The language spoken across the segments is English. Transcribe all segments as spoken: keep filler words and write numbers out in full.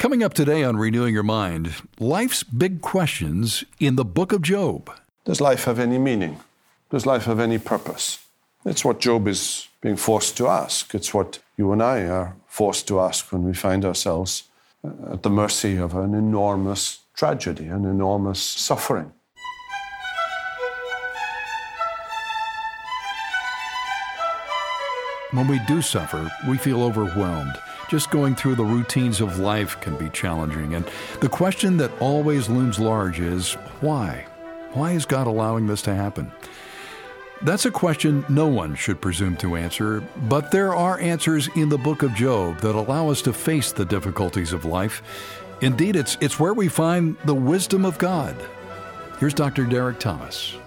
Coming up today on Renewing Your Mind, life's big questions in the book of Job. Does life have any meaning? Does life have any purpose? It's what Job is being forced to ask. It's what you and I are forced to ask when we find ourselves at the mercy of an enormous tragedy, an enormous suffering. When we do suffer, we feel overwhelmed. Just going through the routines of life can be challenging. And the question that always looms large is, why? Why is God allowing this to happen? That's a question no one should presume to answer, but there are answers in the book of Job that allow us to face the difficulties of life. Indeed, it's, it's where we find the wisdom of God. Here's Doctor Derek Thomas.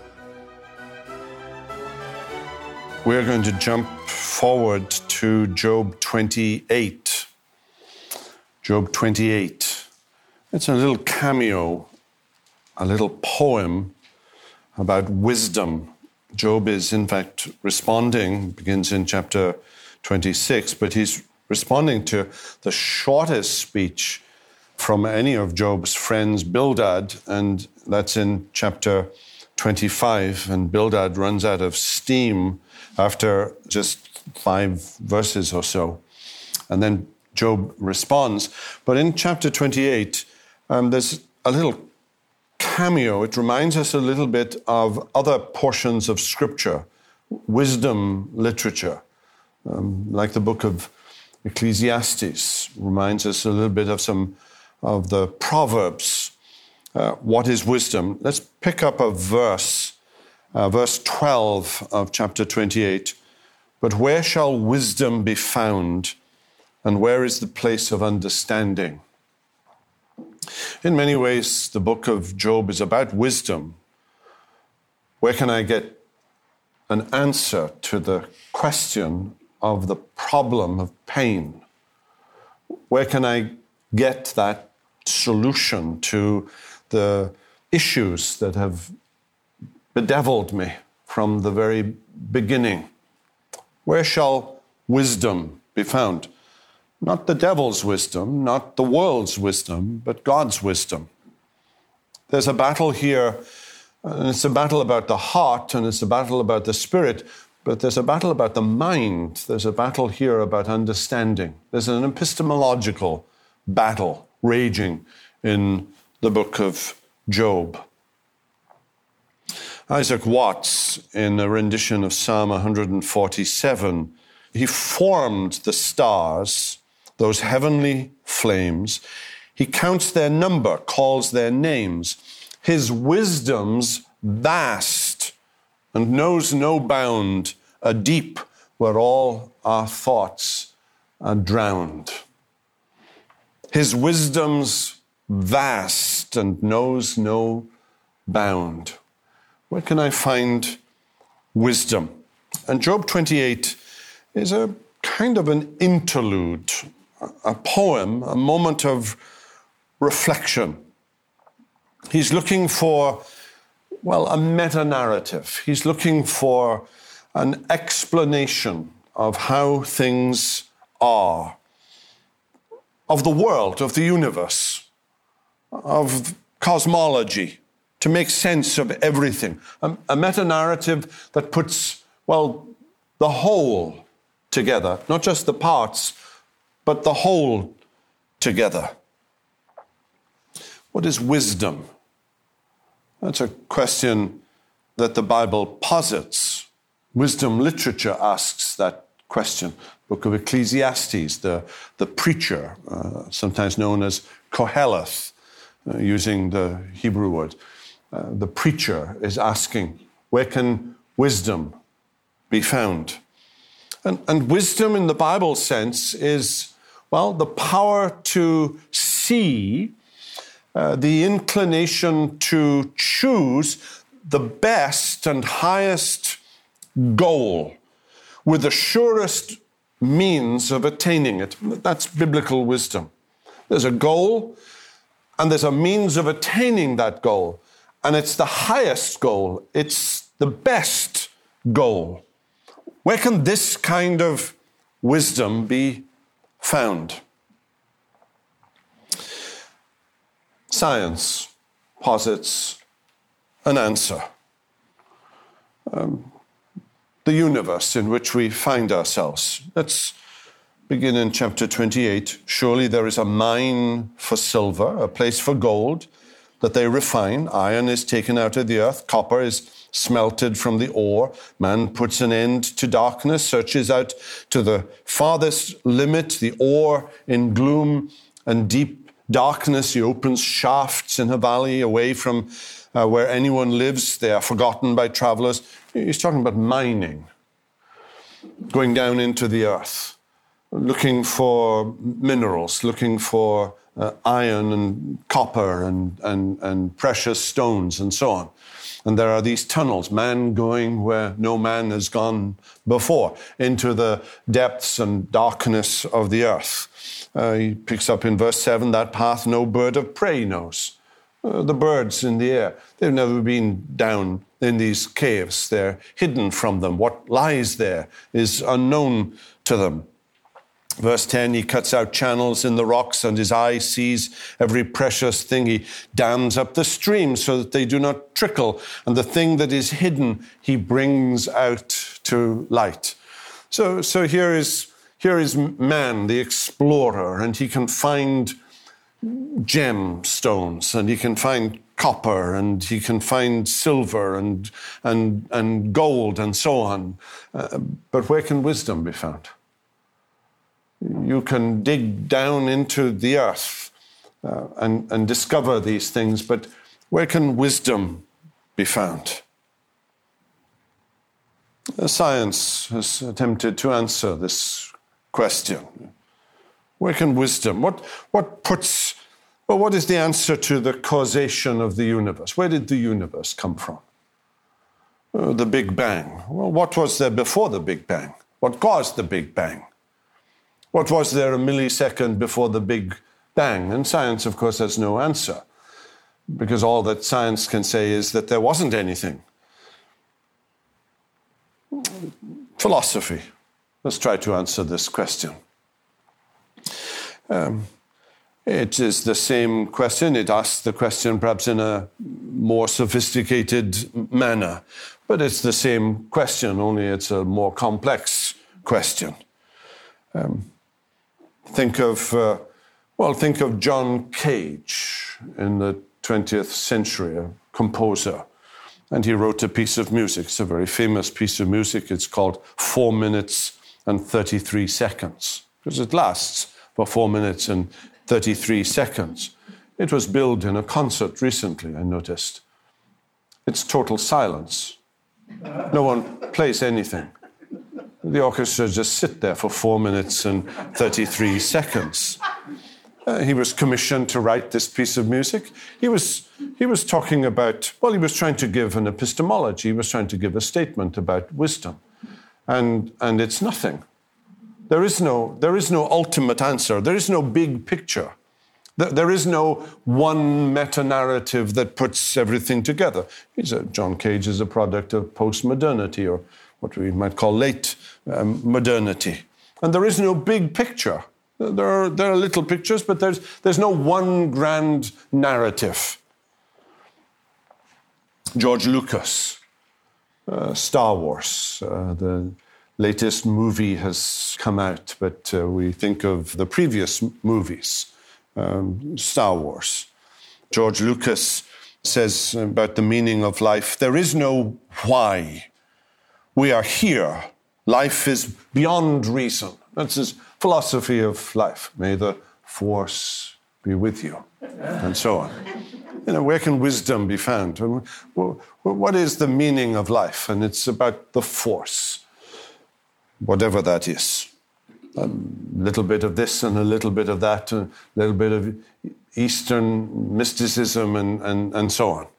We're going to jump forward to Job twenty-eight. Job twenty-eight. It's a little cameo, a little poem about wisdom. Job is, in fact, responding, begins in chapter twenty-six, but he's responding to the shortest speech from any of Job's friends, Bildad, and that's in chapter twenty-five, and Bildad runs out of steam after just five verses or so. And then Job responds. But in chapter twenty-eight, um, there's a little cameo. It reminds us a little bit of other portions of Scripture, wisdom literature, um, like the book of Ecclesiastes, reminds us a little bit of some of the Proverbs. Uh, what is wisdom? Let's pick up a verse, uh, verse twelve of chapter twenty-eight. But where shall wisdom be found, and where is the place of understanding? In many ways, the book of Job is about wisdom. Where can I get an answer to the question of the problem of pain? Where can I get that solution to the issues that have bedeviled me from the very beginning? Where shall wisdom be found? Not the devil's wisdom, not the world's wisdom, but God's wisdom. There's a battle here, and it's a battle about the heart, and it's a battle about the spirit, but there's a battle about the mind. There's a battle here about understanding. There's an epistemological battle raging in the book of Job. Isaac Watts, in a rendition of Psalm one forty-seven, he formed the stars, those heavenly flames. He counts their number, calls their names. His wisdom's vast and knows no bound, a deep where all our thoughts are drowned. His wisdom's vast and knows no bound. Where can I find wisdom? And Job twenty-eight is a kind of an interlude, a poem, a moment of reflection. He's looking for, well, a meta-narrative. He's looking for an explanation of how things are, of the world, of the universe, of cosmology, to make sense of everything. A, a meta-narrative that puts, well, the whole together, not just the parts, but the whole together. What is wisdom? That's a question that the Bible posits. Wisdom literature asks that question. Book of Ecclesiastes, the, the preacher, uh, sometimes known as Koheleth, uh, using the Hebrew word. Uh, the preacher is asking, where can wisdom be found? And, and wisdom in the Bible sense is, well, the power to see, uh, the inclination to choose the best and highest goal with the surest means of attaining it. That's biblical wisdom. There's a goal, and there's a means of attaining that goal. And it's the highest goal. It's the best goal. Where can this kind of wisdom be found? science posits an answer. Um, the universe in which we find ourselves. Let's begin in chapter twenty-eight. Surely there is a mine for silver, a place for gold that they refine. Iron is taken out of the earth. Copper is smelted from the ore. Man puts an end to darkness, searches out to the farthest limit, the ore in gloom and deep darkness. He opens shafts in a valley away from uh, where anyone lives. They are forgotten by travelers. He's talking about mining, going down into the earth, looking for minerals, looking for uh, iron and copper and, and, and precious stones and so on. And there are these tunnels, man going where no man has gone before, into the depths and darkness of the earth. Uh, he picks up in verse seven, that path no bird of prey knows. Uh, the birds in the air, they've never been down in these caves. They're hidden from them. What lies there is unknown to them. Verse ten, he cuts out channels in the rocks and his eye sees every precious thing. He dams up the streams so that they do not trickle. And the thing that is hidden, he brings out to light. So, so here is, here is man, the explorer, and he can find gemstones and he can find copper and he can find silver and, and, and gold and so on. Uh, but where can wisdom be found? You can dig down into the earth uh, and, and discover these things, but where can wisdom be found? Uh, science has attempted to answer this question. Where can wisdom, what, what puts, well, what is the answer to the causation of the universe? Where did the universe come from? Uh, the Big Bang. Well, what was there before the Big Bang? What caused the Big Bang? What was there a millisecond before the Big Bang? And science, of course, has no answer, because all that science can say is that there wasn't anything. Philosophy. Let's try to answer this question. Um, it is the same question. It asks the question perhaps in a more sophisticated manner, but it's the same question, only it's a more complex question. Um, Think of, uh, well, think of John Cage in the twentieth century, a composer. And he wrote a piece of music. It's a very famous piece of music. It's called Four Minutes and thirty-three Seconds, because it lasts for four minutes and thirty-three seconds. It was billed in a concert recently, I noticed. It's total silence. No one plays anything. The orchestra just sit there for four minutes and thirty-three seconds. Uh, he was commissioned to write this piece of music. He was, he was talking about, well, he was trying to give an epistemology. He was trying to give a statement about wisdom. And, and it's nothing. There is no, there is no ultimate answer. There is no big picture. There, there is no one meta-narrative that puts everything together. He's a, John Cage is a product of post-modernity, or what we might call late um, modernity. And there is no big picture. There are, there are little pictures, but there's, there's no one grand narrative. George Lucas, uh, Star Wars, uh, the latest movie has come out, but uh, we think of the previous movies, um, Star Wars. George Lucas says about the meaning of life, there is no why. We are here. Life is beyond reason. That's his philosophy of life. May the force be with you, and so on. You know, where can wisdom be found? What is the meaning of life? And it's about the force, whatever that is. A little bit of this and a little bit of that, a little bit of Eastern mysticism and, and, and so on.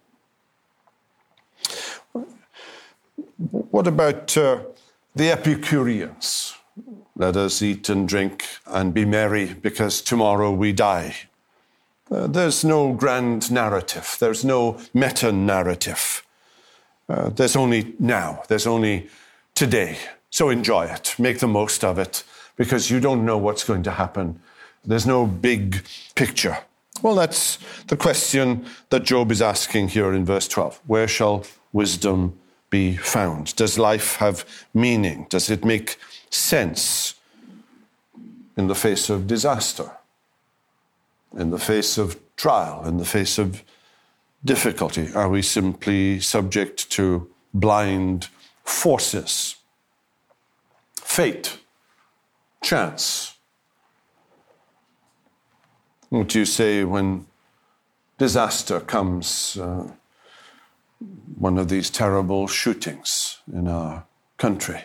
What about uh, the Epicureans? Let us eat and drink and be merry because tomorrow we die. Uh, there's no grand narrative. There's no meta-narrative. Uh, there's only now. There's only today. So enjoy it. Make the most of it because you don't know what's going to happen. There's no big picture. Well, that's the question that Job is asking here in verse twelve. Where shall wisdom be found? Does life have meaning? Does it make sense in the face of disaster, in the face of trial, in the face of difficulty? Are we simply subject to blind forces, fate, chance? What do you say when disaster comes, uh, one of these terrible shootings in our country?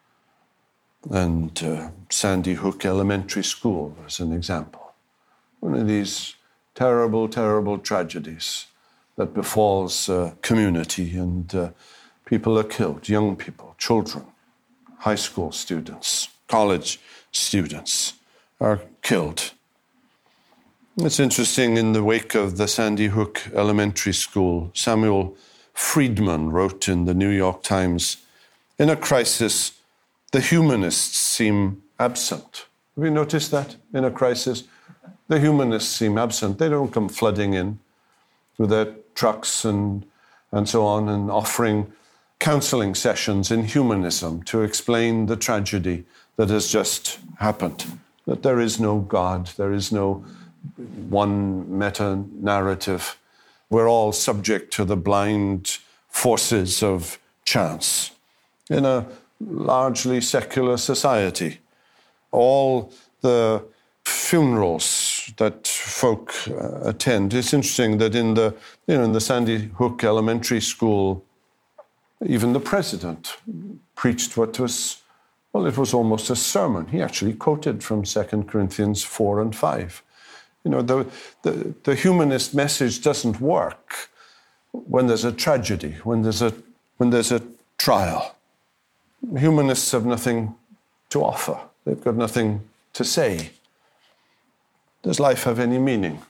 And uh, Sandy Hook Elementary School as an example. One of these terrible, terrible tragedies that befalls a community, and uh, people are killed, young people, children, high school students, college students are killed. It's interesting, in the wake of the Sandy Hook Elementary School, Samuel Friedman wrote in the New York Times, in a crisis, the humanists seem absent. Have you noticed that? In a crisis, the humanists seem absent. They don't come flooding in with their trucks and, and so on, and offering counseling sessions in humanism to explain the tragedy that has just happened, that there is no God, there is no one meta-narrative. We're all subject to the blind forces of chance. In a largely secular society, all the funerals that folk uh, attend. It's interesting that in the, you know, in the Sandy Hook Elementary School, even the president preached what was, well, it was almost a sermon. He actually quoted from Second Corinthians four and five. You know, the, the, the humanist message doesn't work when there's a tragedy, when there's a, when there's a trial. Humanists have nothing to offer. They've got nothing to say. Does life have any meaning?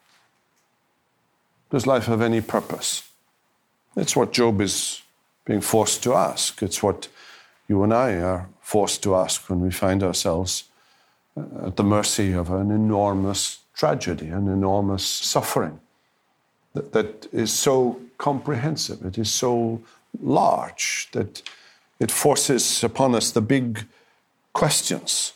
Does life have any purpose? It's what Job is being forced to ask. It's what you and I are forced to ask when we find ourselves at the mercy of an enormous tragedy, an enormous suffering that, that is so comprehensive, it is so large that it forces upon us the big questions.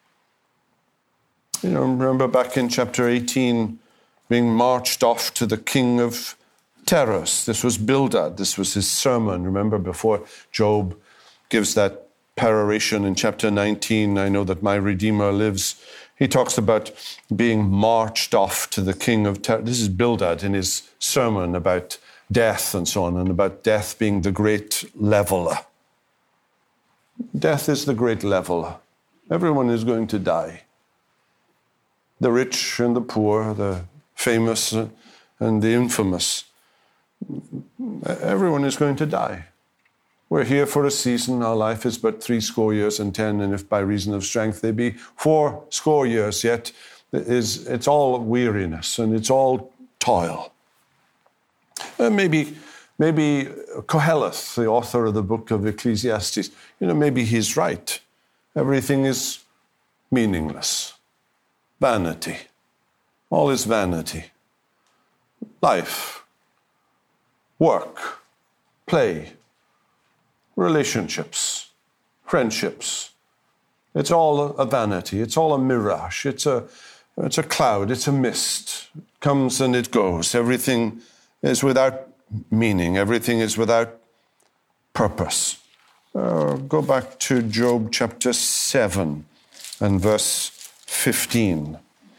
You know, remember back in chapter eighteen, being marched off to the king of Terrors. This was Bildad. This was his sermon. Remember, before Job gives that peroration in chapter nineteen, I know that my Redeemer lives. He talks about being marched off to the king of Terrors. This is Bildad in his sermon about death and so on, and about death being the great leveler. Death is the great leveler. Everyone is going to die. The rich and the poor, the famous and the infamous. Everyone is going to die. We're here for a season. Our life is but three score years and ten, and if by reason of strength they be four score years, yet it is, it's all weariness and it's all toil. And maybe, maybe Koheleth, the author of the book of Ecclesiastes, you know, maybe he's right. Everything is meaningless. Vanity. All is vanity. Life. Work. Play. Relationships. Friendships. It's all a vanity. It's all a mirage. It's a, it's a cloud. It's a mist. It comes and it goes. Everything is without meaning. Everything is without purpose. Uh, go back to Job chapter seven and verse fifteen.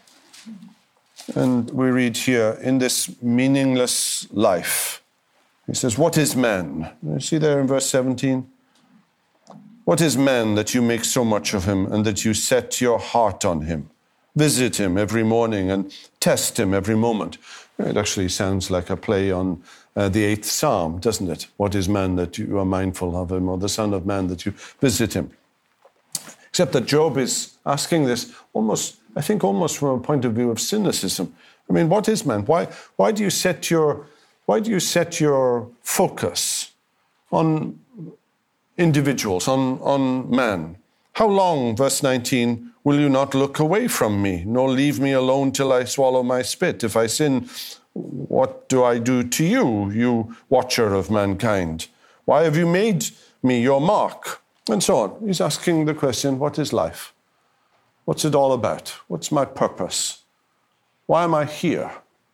And we read here, in this meaningless life, he says, what is man? You see there in verse seventeen? What is man that you make so much of him and that you set your heart on him? Visit him every morning and test him every moment. It actually sounds like a play on uh, the eighth Psalm, doesn't it? What is man that you are mindful of him, or the Son of Man that you visit him? Except that Job is asking this almost, I think, almost from a point of view of cynicism. I mean, what is man? Why, why do you set your, why do you set your focus on individuals, on, on man? How long, verse nineteen, will you not look away from me, nor leave me alone till I swallow my spit? If I sin, what do I do to you, you watcher of mankind? Why have you made me your mark? And so on. He's asking the question, what is life? What's it all about? What's my purpose? Why am I here?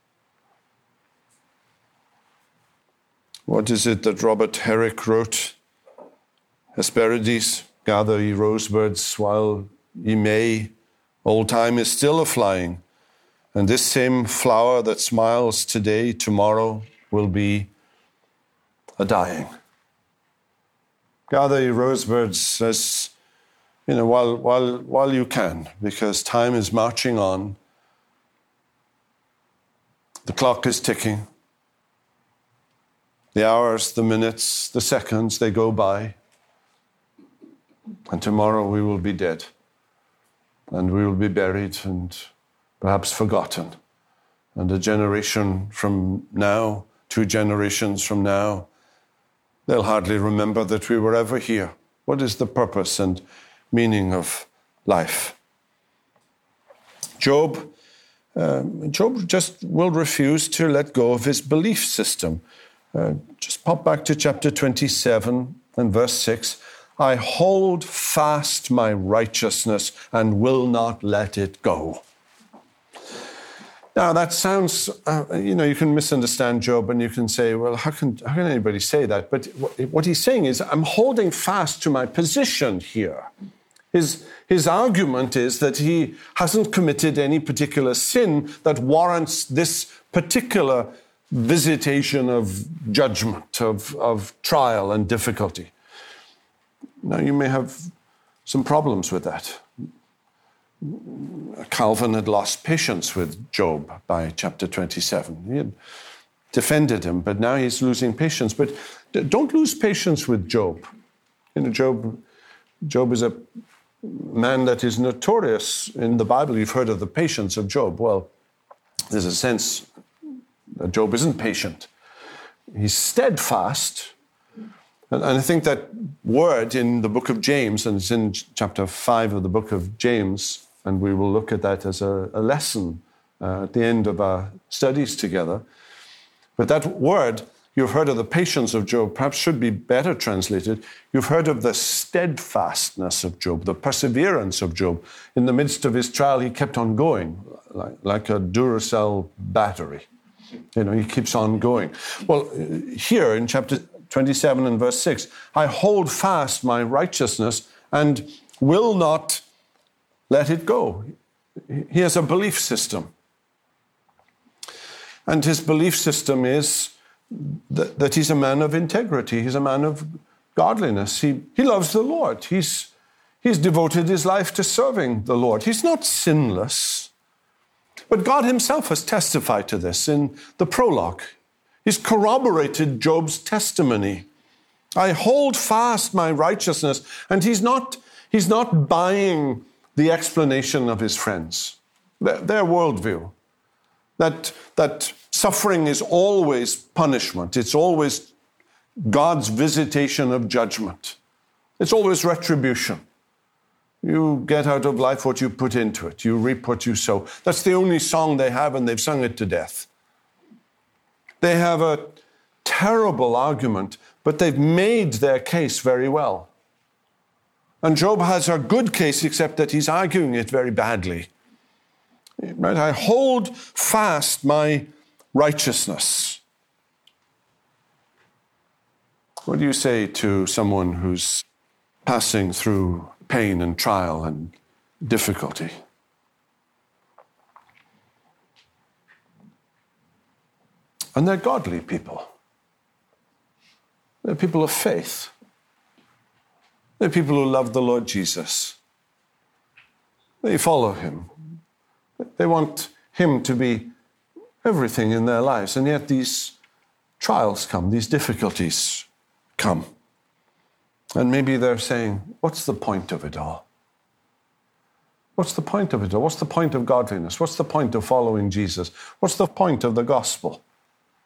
What is it that Robert Herrick wrote? Hesperides, gather ye rosebuds while ye may. Old time is still a-flying, and this same flower that smiles today, tomorrow will be a-dying. Gather ye rosebuds as, you know, while, while, while you can, because time is marching on. The clock is ticking. The hours, the minutes, the seconds, they go by. And tomorrow we will be dead. And we will be buried and perhaps forgotten. And a generation from now, two generations from now, they'll hardly remember that we were ever here. What is the purpose and meaning of life? Job, um, Job just will refuse to let go of his belief system. Uh, just pop back to chapter twenty-seven and verse six. I hold fast my righteousness and will not let it go. Now that sounds, uh, you know, you can misunderstand Job and you can say, well, how can, how can anybody say that? But what he's saying is, I'm holding fast to my position here. His, his argument is that he hasn't committed any particular sin that warrants this particular visitation of judgment, of, of trial and difficulty. Now, you may have some problems with that. Calvin had lost patience with Job by chapter twenty-seven. He had defended him, but now he's losing patience. But don't lose patience with Job. You know, Job, Job is a man that is notorious in the Bible. You've heard of the patience of Job. Well, there's a sense that Job isn't patient. He's steadfast. And I think that word in the book of James, and it's in chapter five of the book of James, and we will look at that as a, a lesson uh, at the end of our studies together. But that word, you've heard of the patience of Job, perhaps should be better translated. You've heard of the steadfastness of Job, the perseverance of Job. In the midst of his trial, he kept on going, like, like a Duracell battery. You know, he keeps on going. Well, here in chapter twenty-seven and verse six, I hold fast my righteousness and will not let it go. He has a belief system. And his belief system is that, that he's a man of integrity. He's a man of godliness. He, he loves the Lord. He's, he's devoted his life to serving the Lord. He's not sinless. But God himself has testified to this in the prologue. He's corroborated Job's testimony. I hold fast my righteousness. And he's not, he's not buying the explanation of his friends, their, their worldview, that, that suffering is always punishment. It's always God's visitation of judgment. It's always retribution. You get out of life what you put into it. You reap what you sow. That's the only song they have, and they've sung it to death. They have a terrible argument, but they've made their case very well. And Job has a good case, except that he's arguing it very badly. Right? I hold fast my righteousness. What do you say to someone who's passing through pain and trial and difficulty? And they're godly people. They're people of faith. They're people who love the Lord Jesus. They follow him. They want him to be everything in their lives. And yet these trials come, these difficulties come. And maybe they're saying, what's the point of it all? What's the point of it all? What's the point of godliness? What's the point of following Jesus? What's the point of the gospel?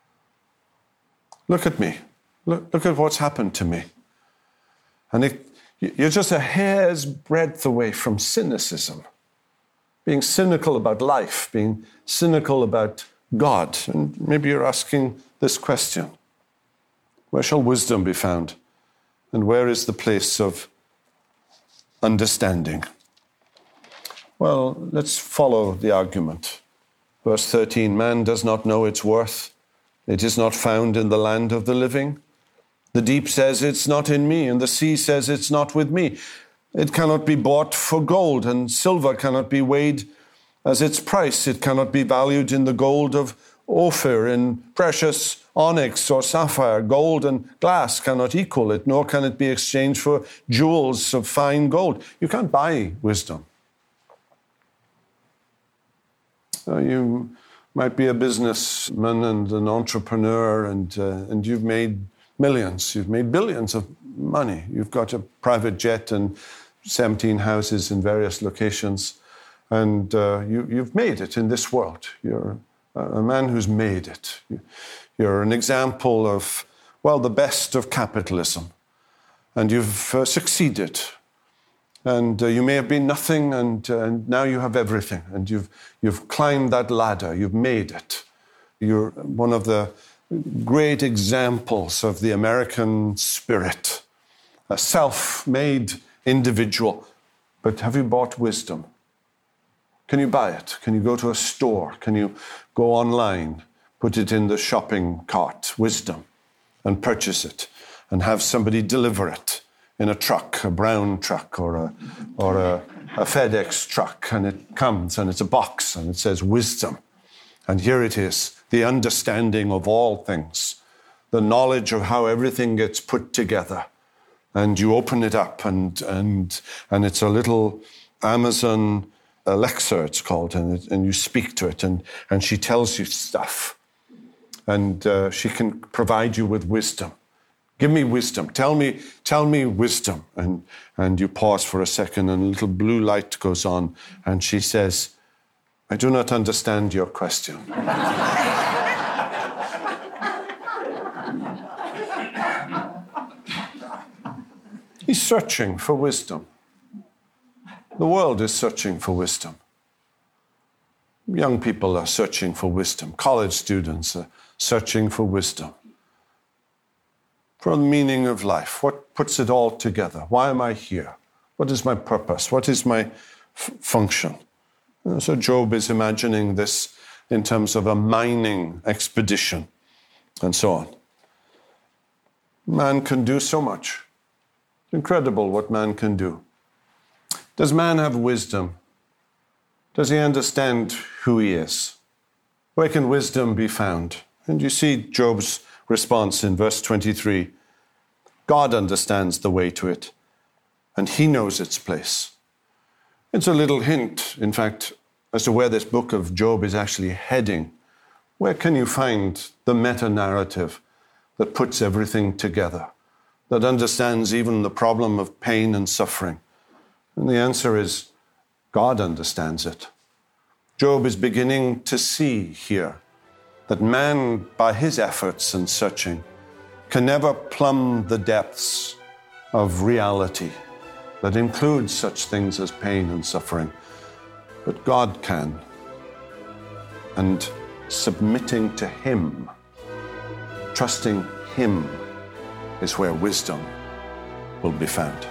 Look at me. Look, look at what's happened to me. And it, You're just a hair's breadth away from cynicism, being cynical about life, being cynical about God. And maybe you're asking this question: where shall wisdom be found? And where is the place of understanding? Well, let's follow the argument. Verse thirteen, man does not know its worth. It is not found in the land of the living. The deep says, it's not in me, and the sea says, it's not with me. It cannot be bought for gold, and silver cannot be weighed as its price. It cannot be valued in the gold of Ophir, in precious onyx or sapphire. Gold and glass cannot equal it, nor can it be exchanged for jewels of fine gold. You can't buy wisdom. Uh, you might be a businessman and an entrepreneur, and uh, and you've made millions, you've made billions of money. You've got a private jet and seventeen houses in various locations, and uh, you, you've made it in this world. You're a man who's made it. You're an example of, well, the best of capitalism, and you've uh, succeeded. And uh, you may have been nothing, and, uh, and now you have everything, and you've you've climbed that ladder. You've made it. You're one of the great examples of the American spirit, a self-made individual. But have you bought wisdom? Can you buy it? Can you go to a store? Can you go online, put it in the shopping cart, wisdom, and purchase it, and have somebody deliver it in a truck, a brown truck or a or a, a FedEx truck, and it comes and it's a box and it says wisdom. And here it is, the understanding of all things, the knowledge of how everything gets put together. And you open it up, and and and it's a little Amazon Alexa, it's called, and it, and you speak to it, and and she tells you stuff, and uh, she can provide you with wisdom. Give me wisdom. Tell me, tell me wisdom. And and you pause for a second, and a little blue light goes on, and she says, I do not understand your question. He's searching for wisdom. The world is searching for wisdom. Young people are searching for wisdom. College students are searching for wisdom. For the meaning of life. What puts it all together? Why am I here? What is my purpose? What is my f- function? And so Job is imagining this in terms of a mining expedition and so on. Man can do so much. It's incredible what man can do. Does man have wisdom? Does he understand who he is? Where can wisdom be found? And you see Job's response in verse twenty-three. God understands the way to it, and he knows its place. It's a little hint, in fact, as to where this book of Job is actually heading. Where can you find the meta-narrative that puts everything together, that understands even the problem of pain and suffering? And the answer is, God understands it. Job is beginning to see here that man, by his efforts and searching, can never plumb the depths of reality that includes such things as pain and suffering. But God can. And submitting to him, trusting him, is where wisdom will be found.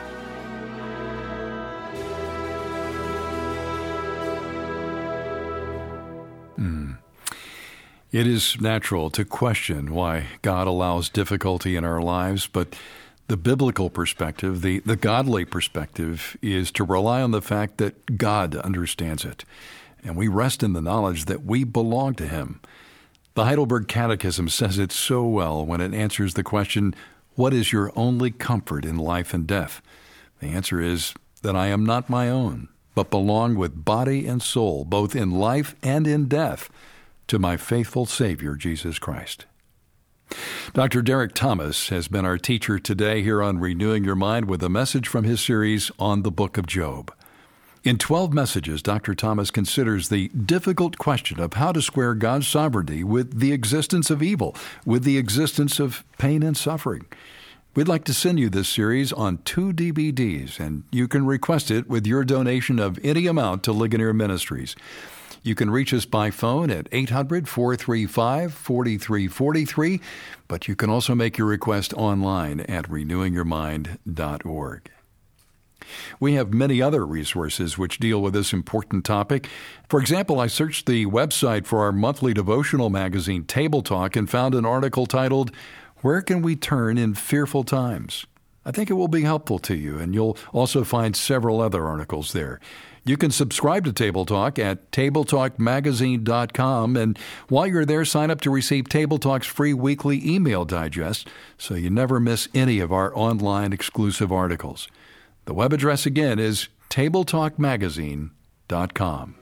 Mm. It is natural to question why God allows difficulty in our lives, but the biblical perspective, the, the godly perspective, is to rely on the fact that God understands it, and we rest in the knowledge that we belong to him. The Heidelberg Catechism says it so well when it answers the question, what is your only comfort in life and death? The answer is that I am not my own, but belong with body and soul, both in life and in death, to my faithful Savior, Jesus Christ. Doctor Derek Thomas has been our teacher today here on Renewing Your Mind with a message from his series on the Book of Job. In twelve messages, Doctor Thomas considers the difficult question of how to square God's sovereignty with the existence of evil, with the existence of pain and suffering. We'd like to send you this series on two D V Ds, and you can request it with your donation of any amount to Ligonier Ministries. You can reach us by phone at eight hundred, four three five, four three four three, but you can also make your request online at renewing your mind dot org. We have many other resources which deal with this important topic. For example, I searched the website for our monthly devotional magazine, Table Talk, and found an article titled, "Where Can We Turn in Fearful Times?" I think it will be helpful to you, and you'll also find several other articles there. You can subscribe to Table Talk at table talk magazine dot com, and while you're there, sign up to receive Table Talk's free weekly email digest so you never miss any of our online exclusive articles. The web address again is table talk magazine dot com.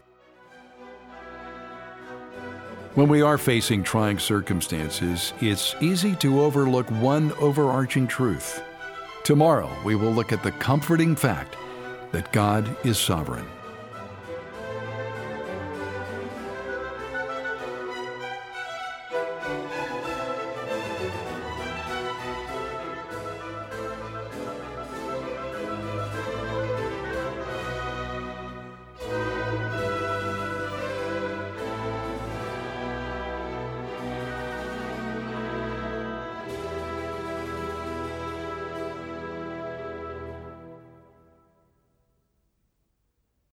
When we are facing trying circumstances, it's easy to overlook one overarching truth. Tomorrow, we will look at the comforting fact that God is sovereign.